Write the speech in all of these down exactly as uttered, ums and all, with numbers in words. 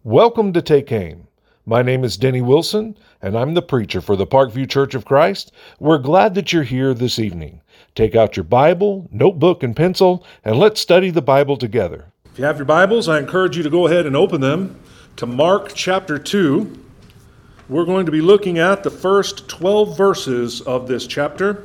Welcome to Take Aim. My name is Denny Wilson, and I'm the preacher for the Parkview Church of Christ. We're glad that you're here this evening. Take out your Bible, notebook, and pencil, and let's study the Bible together. If you have your Bibles, I encourage you to go ahead and open them to Mark chapter two. We're going to be looking at the first twelve verses of this chapter.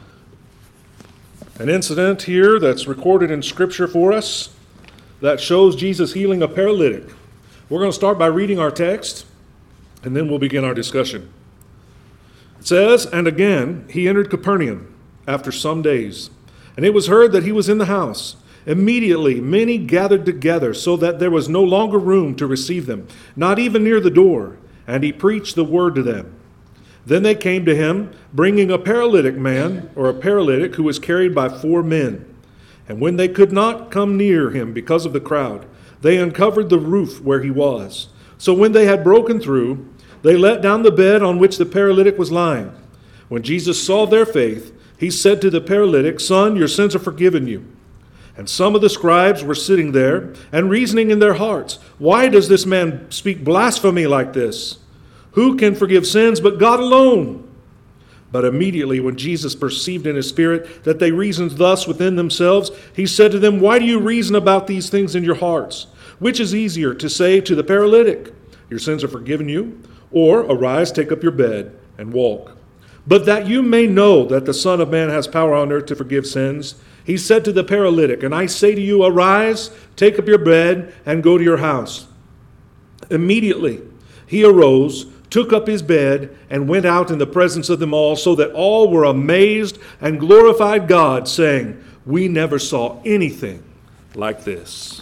An incident here that's recorded in Scripture for us that shows Jesus healing a paralytic. We're going to start by reading our text, and then we'll begin our discussion. It says, "And again he entered Capernaum after some days, and it was heard that he was in the house. Immediately many gathered together, so that there was no longer room to receive them, not even near the door, and he preached the word to them. Then they came to him, bringing a paralytic man, or a paralytic who was carried by four men. And when they could not come near him because of the crowd, they uncovered the roof where he was. So when they had broken through, they let down the bed on which the paralytic was lying. When Jesus saw their faith, he said to the paralytic, 'Son, your sins are forgiven you.' And some of the scribes were sitting there and reasoning in their hearts, 'Why does this man speak blasphemy like this? Who can forgive sins but God alone?' But immediately when Jesus perceived in his spirit that they reasoned thus within themselves, he said to them, 'Why do you reason about these things in your hearts? Which is easier, to say to the paralytic, "Your sins are forgiven you," or "Arise, take up your bed, and walk"? But that you may know that the Son of Man has power on earth to forgive sins, he said to the paralytic, 'And I say to you, arise, take up your bed, and go to your house.' Immediately he arose, took up his bed, and went out in the presence of them all, so that all were amazed and glorified God, saying, 'We never saw anything like this.'"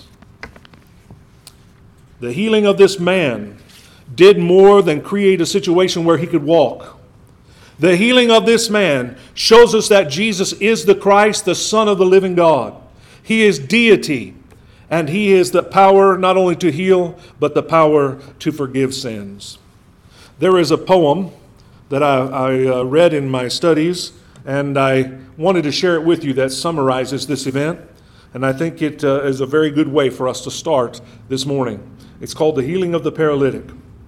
The healing of this man did more than create a situation where he could walk. The healing of this man shows us that Jesus is the Christ, the Son of the living God. He is deity, and he is the power not only to heal, but the power to forgive sins. There is a poem that I, I uh, read in my studies, and I wanted to share it with you that summarizes this event, and I think it uh, is a very good way for us to start this morning. It's called The Healing of the Paralytic.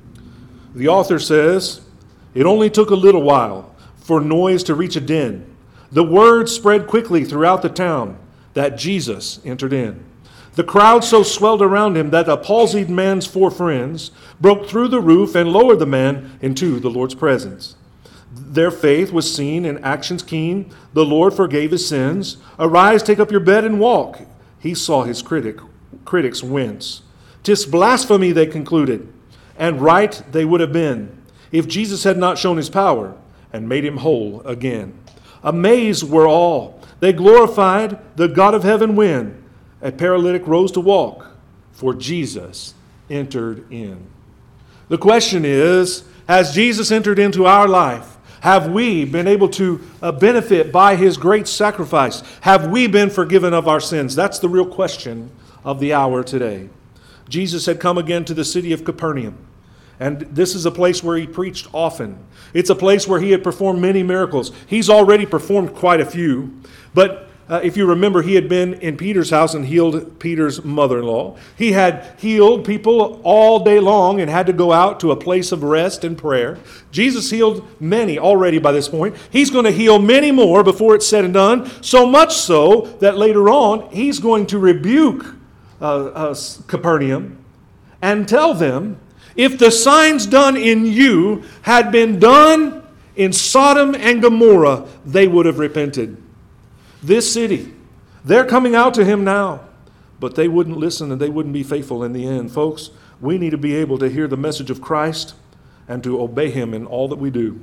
The author says, "It only took a little while for noise to reach a den. The word spread quickly throughout the town that Jesus entered in. The crowd so swelled around him that the palsied man's four friends broke through the roof and lowered the man into the Lord's presence. Their faith was seen in actions keen. The Lord forgave his sins. 'Arise, take up your bed, and walk.' He saw his critic, critics wince. 'Tis blasphemy,' they concluded, and right they would have been, if Jesus had not shown his power and made him whole again. Amazed were all. They glorified the God of heaven when a paralytic rose to walk, for Jesus entered in." The question is, has Jesus entered into our life? Have we been able to uh, benefit by his great sacrifice? Have we been forgiven of our sins? That's the real question of the hour today. Jesus had come again to the city of Capernaum, and this is a place where he preached often. It's a place where he had performed many miracles. He's already performed quite a few, but Uh, if you remember, he had been in Peter's house and healed Peter's mother-in-law. He had healed people all day long and had to go out to a place of rest and prayer. Jesus healed many already by this point. He's going to heal many more before it's said and done, so much so that later on he's going to rebuke uh, uh, Capernaum and tell them, if the signs done in you had been done in Sodom and Gomorrah, they would have repented. This city, they're coming out to him now, but they wouldn't listen and they wouldn't be faithful in the end. Folks, we need to be able to hear the message of Christ and to obey him in all that we do.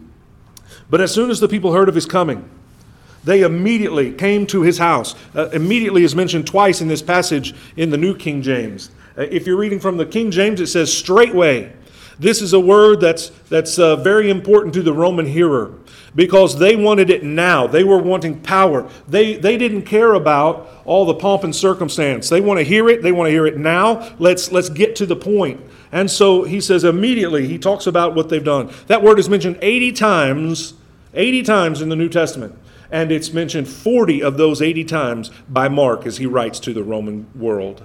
But as soon as the people heard of his coming, they immediately came to his house. Uh, immediately is mentioned twice in this passage in the New King James. Uh, if you're reading from the King James, it says straightway. This is a word that's that's uh, very important to the Roman hearer because they wanted it now. They were wanting power. They they didn't care about all the pomp and circumstance. They want to hear it. They want to hear it now. Let's let's get to the point. And so he says immediately, he talks about what they've done. That word is mentioned eighty times, eighty times in the New Testament. And it's mentioned forty of those eighty times by Mark as he writes to the Roman world.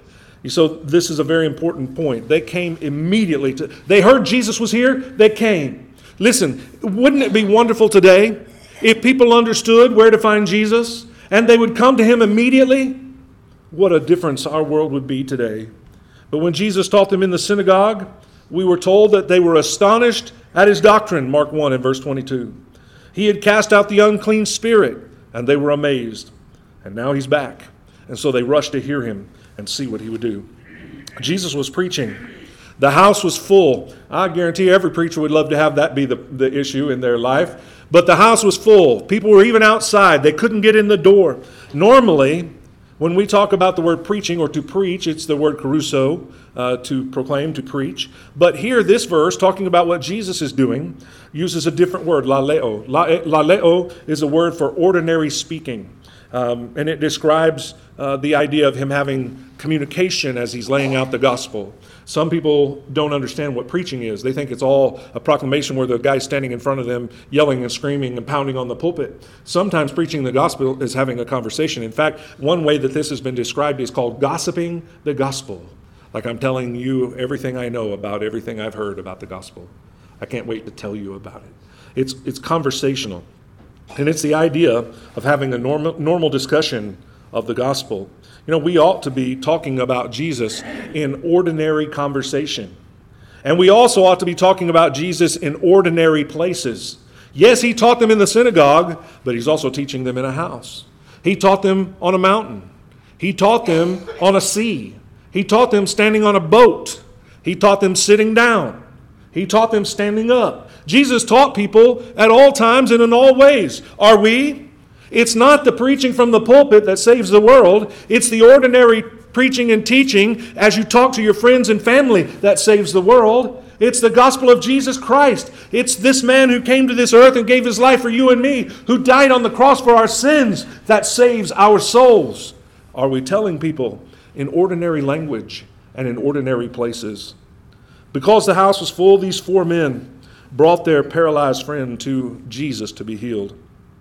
So this is a very important point. They came immediately to, they heard Jesus was here, they came. Listen, wouldn't it be wonderful today if people understood where to find Jesus and they would come to him immediately? What a difference our world would be today. But when Jesus taught them in the synagogue, we were told that they were astonished at his doctrine, Mark one and verse twenty-two. He had cast out the unclean spirit, and they were amazed. And now he's back. And so they rushed to hear him and see what he would do. Jesus was preaching. The house was full. I guarantee every preacher would love to have that be the, the issue in their life. But the house was full. People were even outside. They couldn't get in the door. Normally, when we talk about the word preaching or to preach, it's the word caruso, uh, to proclaim, to preach. But here, this verse, talking about what Jesus is doing, uses a different word, laleo. Laleo is a word for ordinary speaking. Um, and it describes uh, the idea of him having communication as he's laying out the gospel. Some people don't understand what preaching is. They think it's all a proclamation where the guy's standing in front of them, yelling and screaming and pounding on the pulpit. Sometimes preaching the gospel is having a conversation. In fact, one way that this has been described is called gossiping the gospel. Like I'm telling you everything I know about everything I've heard about the gospel. I can't wait to tell you about it. It's, it's conversational. And it's the idea of having a normal, normal discussion of the gospel. You know, we ought to be talking about Jesus in ordinary conversation. And we also ought to be talking about Jesus in ordinary places. Yes, he taught them in the synagogue, but he's also teaching them in a house. He taught them on a mountain. He taught them on a sea. He taught them standing on a boat. He taught them sitting down. He taught them standing up. Jesus taught people at all times and in all ways. Are we? It's not the preaching from the pulpit that saves the world. It's the ordinary preaching and teaching as you talk to your friends and family that saves the world. It's the gospel of Jesus Christ. It's this man who came to this earth and gave his life for you and me, who died on the cross for our sins, that saves our souls. Are we telling people in ordinary language and in ordinary places? Because the house was full, these four men brought their paralyzed friend to Jesus to be healed.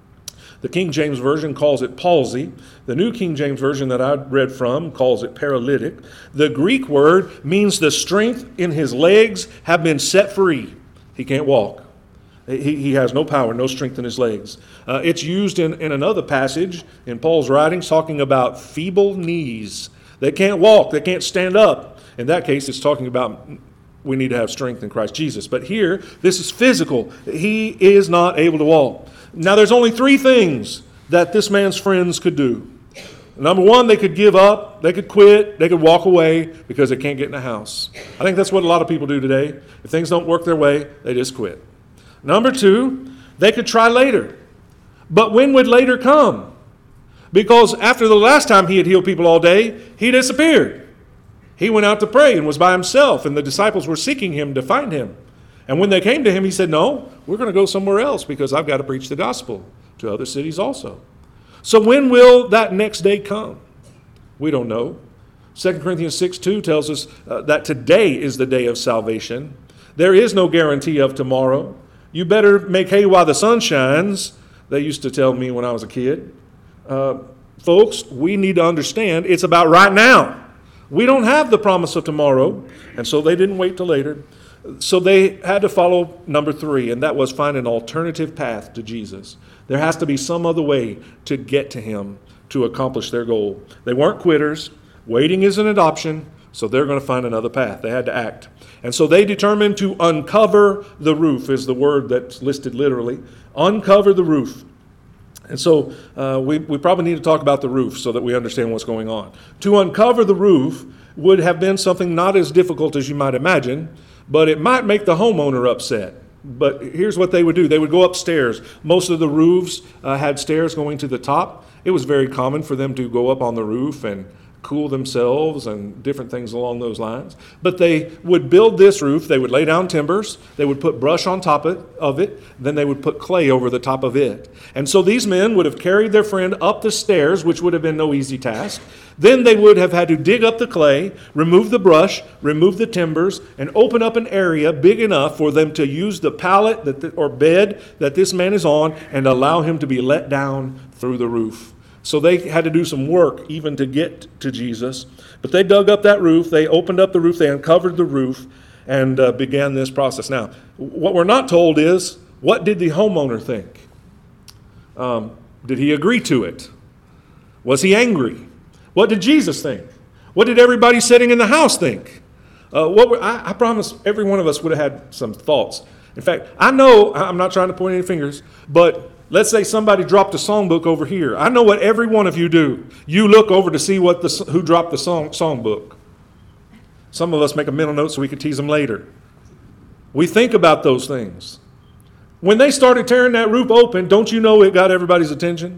The King James Version calls it palsy. The New King James Version that I read from calls it paralytic. The Greek word means the strength in his legs have been set free. He can't walk. He, he has no power, no strength in his legs. Uh, it's used in, in another passage in Paul's writings talking about feeble knees. They can't walk. They can't stand up. In that case, it's talking about we need to have strength in Christ Jesus. But here, this is physical. He is not able to walk. Now, there's only three things that this man's friends could do. Number one, they could give up. They could quit. They could walk away because they can't get in the house. I think that's what a lot of people do today. If things don't work their way, they just quit. Number two, they could try later. But when would later come? Because after the last time he had healed people all day, he disappeared. He went out to pray and was by himself, and the disciples were seeking him to find him. And when they came to him, he said, no, we're going to go somewhere else because I've got to preach the gospel to other cities also. So when will that next day come? We don't know. Second Corinthians six two tells us uh, that today is the day of salvation. There is no guarantee of tomorrow. You better make hay while the sun shines, they used to tell me when I was a kid. Uh, folks, we need to understand it's about right now. We don't have the promise of tomorrow, and so they didn't wait till later. So they had to follow number three, and that was find an alternative path to Jesus. There has to be some other way to get to him to accomplish their goal. They weren't quitters. Waiting isn't an option, so they're going to find another path. They had to act. And so they determined to uncover the roof, is the word that's listed literally. Uncover the roof. And so uh, we, we probably need to talk about the roof so that we understand what's going on. To uncover the roof would have been something not as difficult as you might imagine, but it might make the homeowner upset. But here's what they would do. They would go upstairs. Most of the roofs uh, had stairs going to the top. It was very common for them to go up on the roof and cool themselves and different things along those lines. But they would build this roof. They would lay down timbers. They would put brush on top of it. Then they would put clay over the top of it. And so these men would have carried their friend up the stairs, which would have been no easy task. Then they would have had to dig up the clay, remove the brush, remove the timbers, and open up an area big enough for them to use the pallet that the, or bed that this man is on and allow him to be let down through the roof. So they had to do some work even to get to Jesus. But they dug up that roof. They opened up the roof. They uncovered the roof and uh, began this process. Now, what we're not told is, what did the homeowner think? Um, did he agree to it? Was he angry? What did Jesus think? What did everybody sitting in the house think? Uh, what were, I, I promise every one of us would have had some thoughts. In fact, I know, I'm not trying to point any fingers, but let's say somebody dropped a songbook over here. I know what every one of you do. You look over to see what the, who dropped the song songbook. Some of us make a mental note so we can tease them later. We think about those things. When they started tearing that roof open, don't you know it got everybody's attention?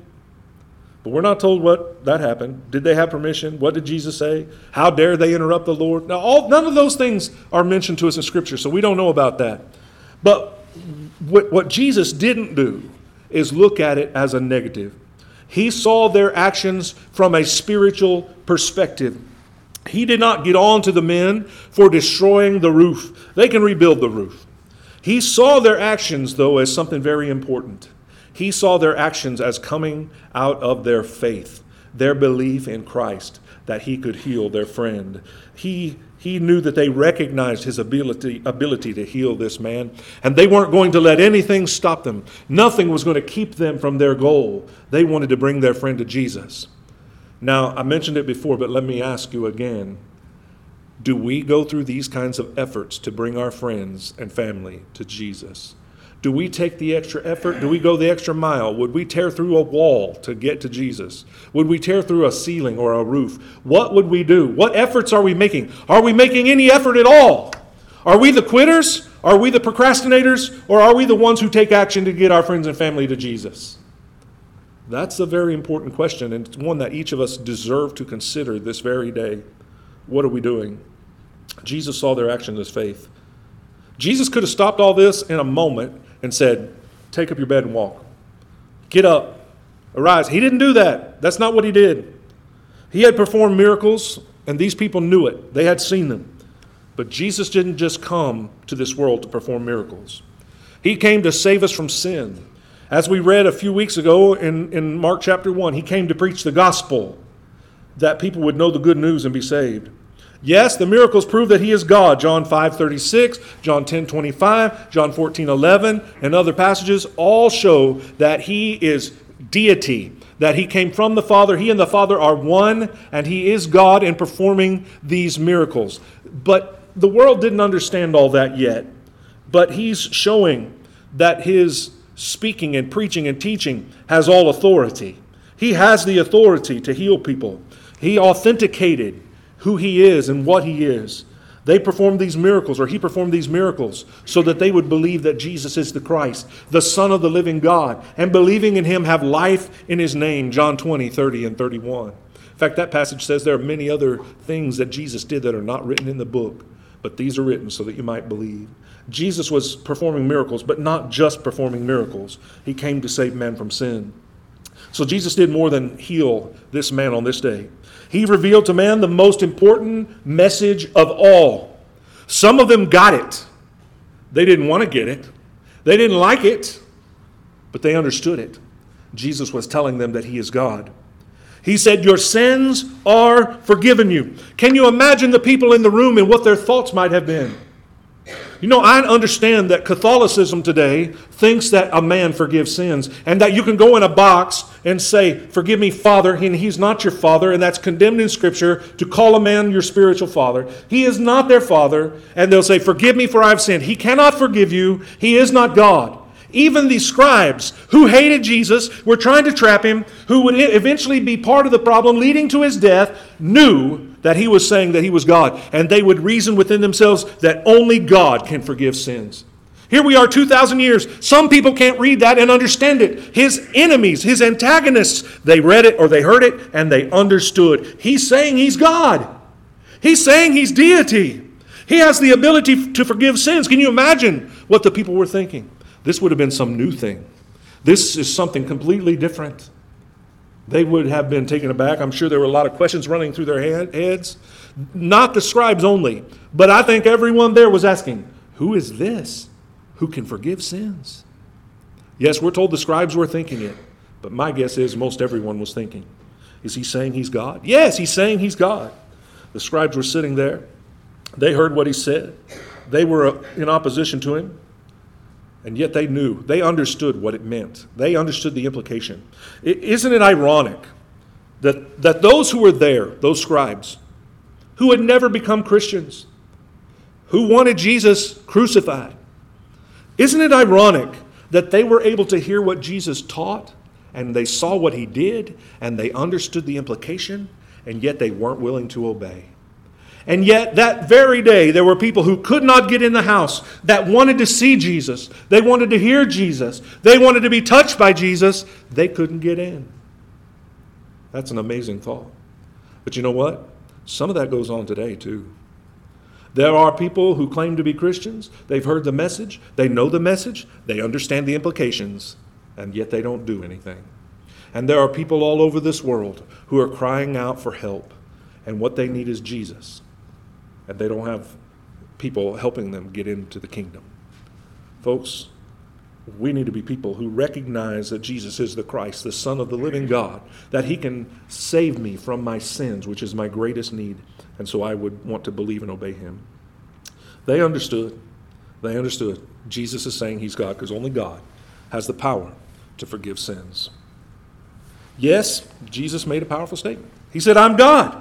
But we're not told what that happened. Did they have permission? What did Jesus say? How dare they interrupt the Lord? Now, all, none of those things are mentioned to us in Scripture, so we don't know about that. But what, what Jesus didn't do is look at it as a negative. He saw their actions from a spiritual perspective. He did not get on to the men for destroying the roof. They can rebuild the roof. He saw their actions, though, as something very important. He saw their actions as coming out of their faith, their belief in Christ, that he could heal their friend. He, he knew that they recognized his ability, ability to heal this man, and they weren't going to let anything stop them. Nothing was going to keep them from their goal. They wanted to bring their friend to Jesus. Now, I mentioned it before, but let me ask you again. Do we go through these kinds of efforts to bring our friends and family to Jesus? Do we take the extra effort? Do we go the extra mile? Would we tear through a wall to get to Jesus? Would we tear through a ceiling or a roof? What would we do? What efforts are we making? Are we making any effort at all? Are we the quitters? Are we the procrastinators? Or are we the ones who take action to get our friends and family to Jesus? That's a very important question, and it's one that each of us deserve to consider this very day. What are we doing? Jesus saw their actions as faith. Jesus could have stopped all this in a moment and said, take up your bed and walk. Get up. Arise. He didn't do that. That's not what he did. He had performed miracles, and these people knew it. They had seen them. But Jesus didn't just come to this world to perform miracles. He came to save us from sin. As we read a few weeks ago in, in Mark chapter one, he came to preach the gospel, that people would know the good news and be saved. Yes, the miracles prove that he is God. John five thirty-six, John ten twenty-five, John fourteen eleven, and other passages all show that he is deity, that he came from the Father. He and the Father are one, and he is God in performing these miracles. But the world didn't understand all that yet. But he's showing that his speaking and preaching and teaching has all authority. He has the authority to heal people. He authenticated who he is and what he is. They performed these miracles, or he performed these miracles, so that they would believe that Jesus is the Christ, the Son of the living God, and believing in him have life in his name, John twenty, thirty, and thirty-one. In fact, that passage says there are many other things that Jesus did that are not written in the book, but these are written so that you might believe. Jesus was performing miracles, but not just performing miracles. He came to save men from sin. So Jesus did more than heal this man on this day. He revealed to man the most important message of all. Some of them got it. They didn't want to get it. They didn't like it, but they understood it. Jesus was telling them that he is God. He said, your sins are forgiven you. Can you imagine the people in the room and what their thoughts might have been? You know, I understand that Catholicism today thinks that a man forgives sins, and that you can go in a box and say, forgive me, Father, and he's not your father, and that's condemned in Scripture to call a man your spiritual father. He is not their father, and they'll say, forgive me for I've sinned. He cannot forgive you. He is not God. Even the scribes who hated Jesus, were trying to trap him, who would eventually be part of the problem leading to his death, knew that he was saying that he was God. And they would reason within themselves that only God can forgive sins. Here we are two thousand years. Some people can't read that and understand it. His enemies, his antagonists, they read it or they heard it and they understood. He's saying he's God. He's saying he's deity. He has the ability to forgive sins. Can you imagine what the people were thinking? This would have been some new thing. This is something completely different. They would have been taken aback. I'm sure there were a lot of questions running through their heads. Not the scribes only, but I think everyone there was asking, who is this who can forgive sins? Yes, we're told the scribes were thinking it, but my guess is most everyone was thinking, Is he saying he's God? Yes, he's saying he's God. The scribes were sitting there. They heard what he said. They were in opposition to him. And yet they knew, they understood what it meant. They understood the implication. Isn't it ironic that, that those who were there, those scribes, who had never become Christians, who wanted Jesus crucified, isn't it ironic that they were able to hear what Jesus taught, and they saw what he did, and they understood the implication, and yet they weren't willing to obey? And yet that very day, there were people who could not get in the house that wanted to see Jesus. They wanted to hear Jesus. They wanted to be touched by Jesus. They couldn't get in. That's an amazing thought. But you know what? Some of that goes on today too. There are people who claim to be Christians. They've heard the message. They know the message. They understand the implications. And yet they don't do anything. And there are people all over this world who are crying out for help. And what they need is Jesus. And they don't have people helping them get into the kingdom. Folks, we need to be people who recognize that Jesus is the Christ, the Son of the living God, that he can save me from my sins, which is my greatest need. And so I would want to believe and obey him. They understood. They understood. Jesus is saying he's God because only God has the power to forgive sins. Yes, Jesus made a powerful statement. He said, I'm God.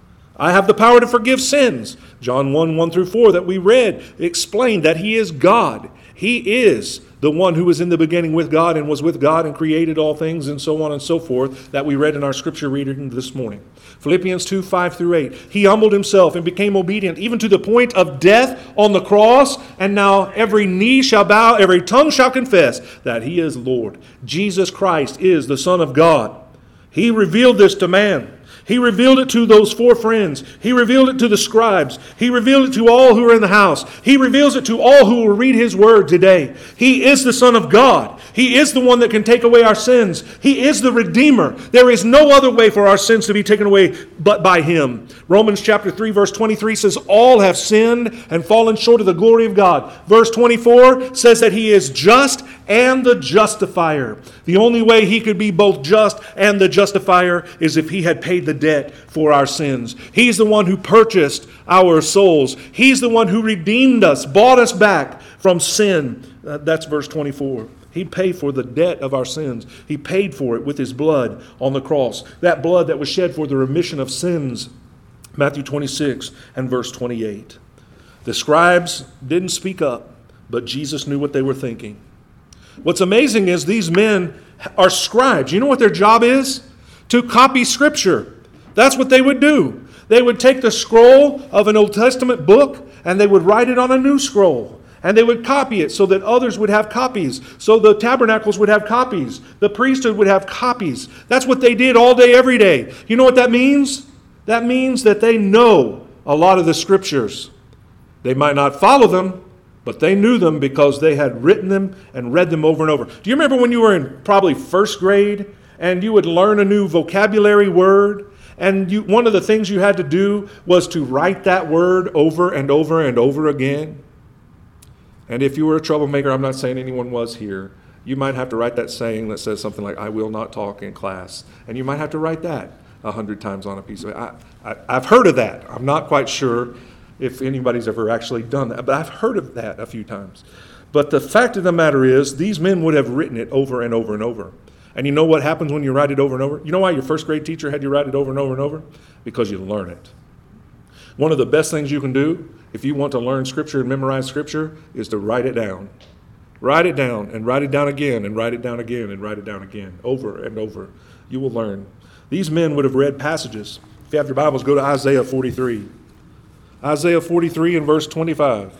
I have the power to forgive sins. John one, one through four that we read explained that he is God. He is the one who was in the beginning with God and was with God and created all things and so on and so forth that we read in our scripture reading this morning. Philippians two, five through eight. He humbled himself and became obedient even to the point of death on the cross. And now every knee shall bow, every tongue shall confess that he is Lord. Jesus Christ is the Son of God. He revealed this to man. He revealed it to those four friends. He revealed it to the scribes. He revealed it to all who are in the house. He reveals it to all who will read his word today. He is the Son of God. He is the one that can take away our sins. He is the Redeemer. There is no other way for our sins to be taken away but by him. Romans chapter three verse twenty-three says, all have sinned and fallen short of the glory of God. Verse twenty-four says that he is just and the justifier. The only way he could be both just and the justifier is if he had paid the debt for our sins. He's the one who purchased our souls. He's the one who redeemed us, bought us back from sin. Uh, that's verse twenty-four. He paid for the debt of our sins. He paid for it with his blood on the cross. That blood that was shed for the remission of sins. Matthew twenty-six and verse twenty-eight. The scribes didn't speak up, but Jesus knew what they were thinking. What's amazing is these men are scribes. You know what their job is? To copy Scripture. That's what they would do. They would take the scroll of an Old Testament book and they would write it on a new scroll. And they would copy it so that others would have copies. So the tabernacles would have copies. The priesthood would have copies. That's what they did all day, every day. You know what that means? That means that they know a lot of the Scriptures. They might not follow them, but they knew them because they had written them and read them over and over. Do you remember when you were in probably first grade and you would learn a new vocabulary word? And you, one of the things you had to do was to write that word over and over and over again. And if you were a troublemaker, I'm not saying anyone was here, you might have to write that saying that says something like, I will not talk in class. And you might have to write that a hundred times on a piece of it. I, I, I've heard of that. I'm not quite sure if anybody's ever actually done that, but I've heard of that a few times. But the fact of the matter is, these men would have written it over and over and over. And you know what happens when you write it over and over? You know why your first grade teacher had you write it over and over and over? Because you learn it. One of the best things you can do if you want to learn Scripture and memorize Scripture is to write it down. Write it down and write it down again and write it down again and write it down again, over and over. You will learn. These men would have read passages. If you have your Bibles, go to Isaiah forty-three. Isaiah forty-three and verse twenty-five.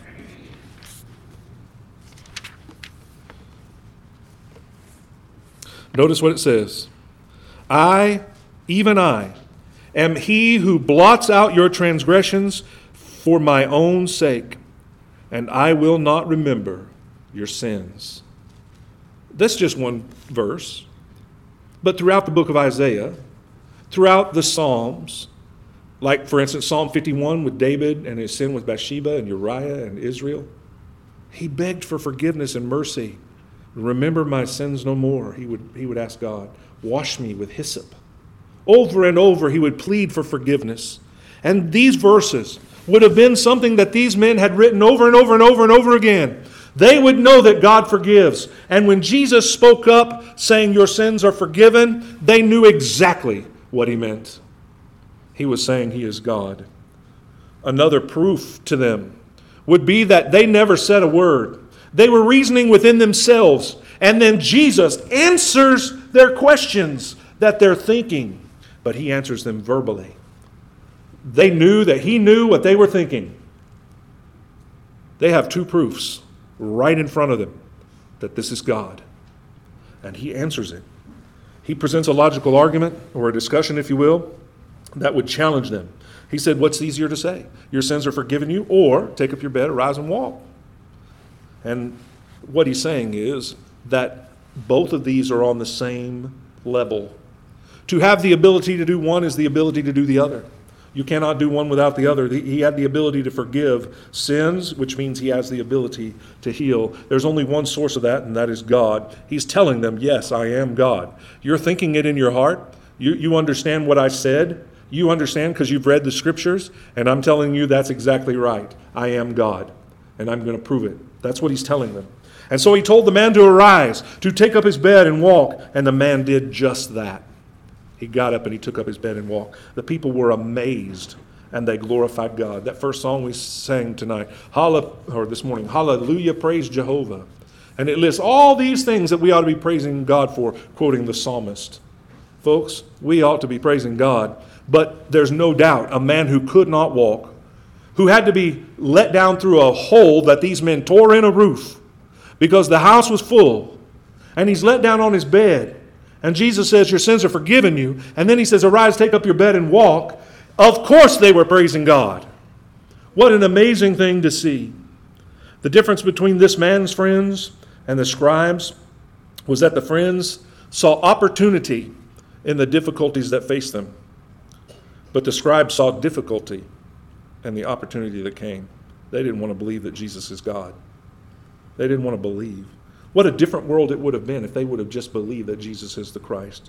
Notice what it says. I, even I, am he who blots out your transgressions for my own sake, and I will not remember your sins. That's just one verse. But throughout the book of Isaiah, throughout the Psalms, like for instance Psalm fifty-one with David and his sin with Bathsheba and Uriah and Israel, he begged for forgiveness and mercy. Remember my sins no more, he would, he would ask God. Wash me with hyssop. Over and over, he would plead for forgiveness. And these verses would have been something that these men had written over and over and over and over again. They would know that God forgives. And when Jesus spoke up saying, your sins are forgiven, they knew exactly what he meant. He was saying he is God. Another proof to them would be that they never said a word. They were reasoning within themselves. And then Jesus answers their questions that they're thinking. But he answers them verbally. They knew that he knew what they were thinking. They have two proofs right in front of them that this is God. And he answers it. He presents a logical argument, or a discussion, if you will, that would challenge them. He said, what's easier to say? Your sins are forgiven you, or take up your bed, arise and walk. And what he's saying is that both of these are on the same level. To have the ability to do one is the ability to do the other. You cannot do one without the other. He had the ability to forgive sins, which means he has the ability to heal. There's only one source of that, and that is God. He's telling them, yes, I am God. You're thinking it in your heart. You, you understand what I said. You understand because you've read the scriptures, and I'm telling you that's exactly right. I am God, and I'm going to prove it. That's what he's telling them. And so he told the man to arise, to take up his bed and walk, and the man did just that. He got up and he took up his bed and walked. The people were amazed and they glorified God. That first song we sang tonight, Hallelujah, or this morning, Hallelujah, praise Jehovah. And it lists all these things that we ought to be praising God for, quoting the psalmist. Folks, we ought to be praising God, but there's no doubt a man who could not walk, who had to be let down through a hole that these men tore in a roof because the house was full, and he's let down on his bed. And Jesus says, your sins are forgiven you. And then he says, arise, take up your bed and walk. Of course they were praising God. What an amazing thing to see. The difference between this man's friends and the scribes was that the friends saw opportunity in the difficulties that faced them. But the scribes saw difficulty in the opportunity that came. They didn't want to believe that Jesus is God. They didn't want to believe. What a different world it would have been if they would have just believed that Jesus is the Christ.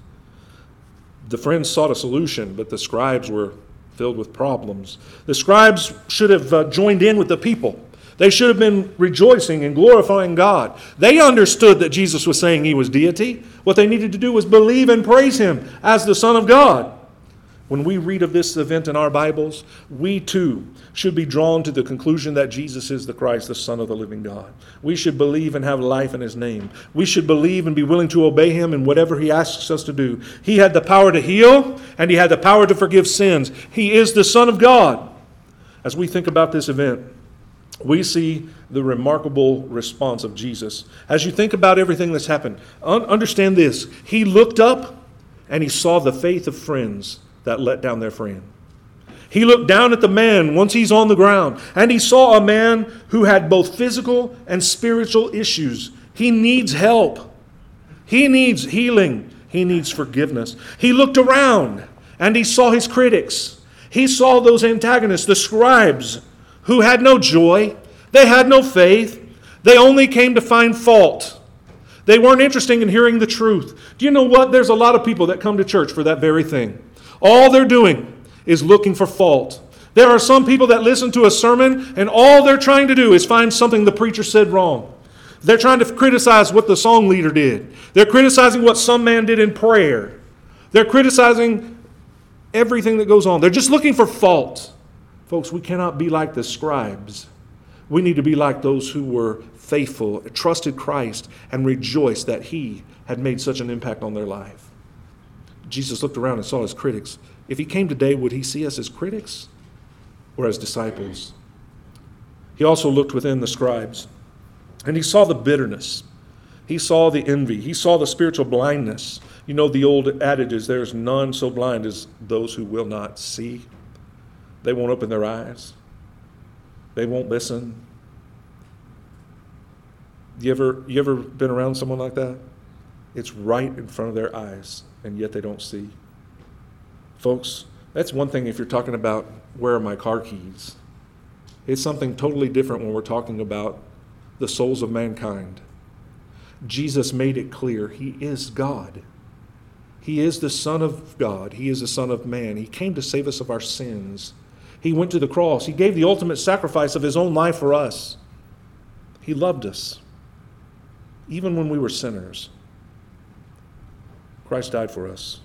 The friends sought a solution, but the scribes were filled with problems. The scribes should have uh, joined in with the people. They should have been rejoicing and glorifying God. They understood that Jesus was saying he was deity. What they needed to do was believe and praise him as the Son of God. When we read of this event in our Bibles, we too should be drawn to the conclusion that Jesus is the Christ, the Son of the living God. We should believe and have life in his name. We should believe and be willing to obey him in whatever he asks us to do. He had the power to heal, and he had the power to forgive sins. He is the Son of God. As we think about this event, we see the remarkable response of Jesus. As you think about everything that's happened, un- understand this. He looked up and he saw the faith of friends that let down their friend. He looked down at the man once he's on the ground, and he saw a man who had both physical and spiritual issues. He needs help. He needs healing. He needs forgiveness. He looked around and he saw his critics. He saw those antagonists, the scribes, who had no joy. They had no faith. They only came to find fault. They weren't interested in hearing the truth. Do you know what? There's a lot of people that come to church for that very thing. All they're doing is looking for fault. There are some people that listen to a sermon and all they're trying to do is find something the preacher said wrong. They're trying to criticize what the song leader did. They're criticizing what some man did in prayer. They're criticizing everything that goes on. They're just looking for fault. Folks, we cannot be like the scribes. We need to be like those who were faithful, trusted Christ, and rejoiced that he had made such an impact on their life. Jesus looked around and saw his critics. If he came today, would he see us as critics or as disciples? He also looked within the scribes, and he saw the bitterness. He saw the envy. He saw the spiritual blindness. You know the old adage is, there's none so blind as those who will not see. They won't open their eyes. They won't listen. You ever, you ever been around someone like that? It's right in front of their eyes, and yet they don't see. Folks, that's one thing if you're talking about where are my car keys. It's something totally different when we're talking about the souls of mankind. Jesus made it clear he is God. He is the Son of God. He is the Son of man. He came to save us of our sins. He went to the cross. He gave the ultimate sacrifice of his own life for us. He loved us, even when we were sinners. Christ died for us.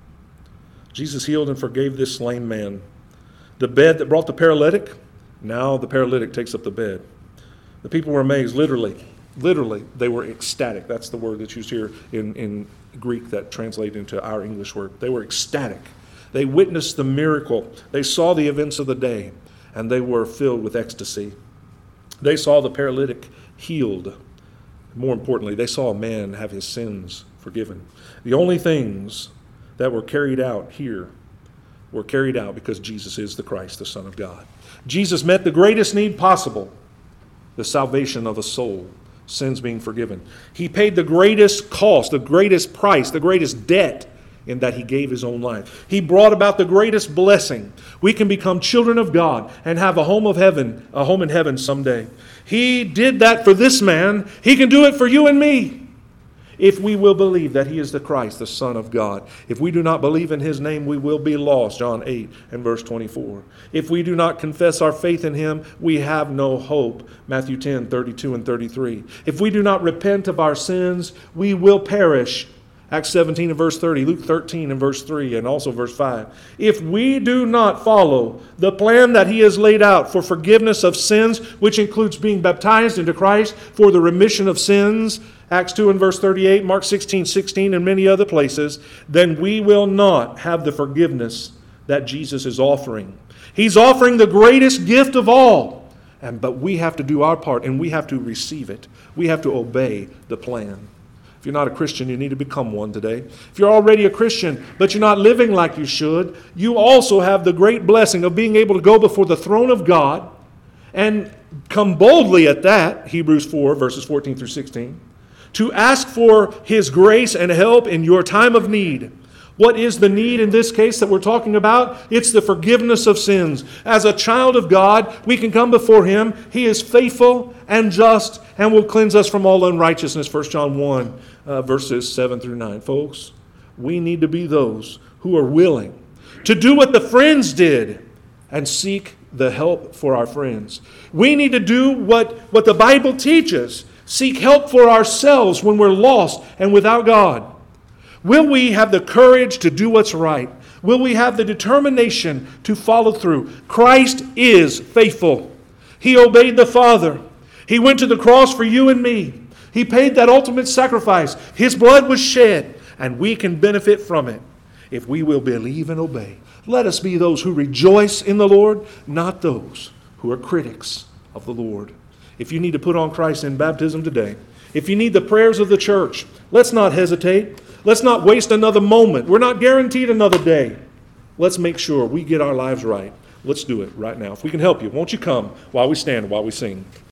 Jesus healed and forgave this lame man. The bed that brought the paralytic, now the paralytic takes up the bed. The people were amazed, literally. Literally, they were ecstatic. That's the word that's used here in, in Greek that translates into our English word. They were ecstatic. They witnessed the miracle. They saw the events of the day, and they were filled with ecstasy. They saw the paralytic healed. More importantly, they saw a man have his sins forgiven. The only things that were carried out here were carried out because Jesus is the Christ, the Son of God. Jesus met the greatest need possible, the salvation of a soul, sins being forgiven. He paid the greatest cost, the greatest price, the greatest debt in that he gave his own life. He brought about the greatest blessing. We can become children of God and have a home of heaven, a home in heaven someday. He did that for this man. He can do it for you and me, if we will believe that he is the Christ, the Son of God. If we do not believe in his name, we will be lost, John eight and verse twenty-four. If we do not confess our faith in him, we have no hope, Matthew ten, thirty-two and thirty-three. If we do not repent of our sins, we will perish, Acts seventeen and verse thirty, Luke thirteen and verse three, and also verse five. If we do not follow the plan that he has laid out for forgiveness of sins, which includes being baptized into Christ for the remission of sins, Acts two and verse thirty-eight, Mark sixteen, sixteen, and many other places, then we will not have the forgiveness that Jesus is offering. He's offering the greatest gift of all, and but we have to do our part, and we have to receive it. We have to obey the plan. If you're not a Christian, you need to become one today. If you're already a Christian, but you're not living like you should, you also have the great blessing of being able to go before the throne of God and come boldly at that, Hebrews four, verses fourteen through sixteen, to ask for his grace and help in your time of need. What is the need in this case that we're talking about? It's the forgiveness of sins. As a child of God, we can come before him. He is faithful and just and will cleanse us from all unrighteousness, First John one, uh, verses seven through nine. Folks, we need to be those who are willing to do what the friends did and seek the help for our friends. We need to do what, what the Bible teaches, seek help for ourselves when we're lost and without God. Will we have the courage to do what's right? Will we have the determination to follow through? Christ is faithful. He obeyed the Father. He went to the cross for you and me. He paid that ultimate sacrifice. His blood was shed, and we can benefit from it if we will believe and obey. Let us be those who rejoice in the Lord, not those who are critics of the Lord. If you need to put on Christ in baptism today, if you need the prayers of the church, let's not hesitate. Let's not waste another moment. We're not guaranteed another day. Let's make sure we get our lives right. Let's do it right now. If we can help you, won't you come while we stand, while we sing?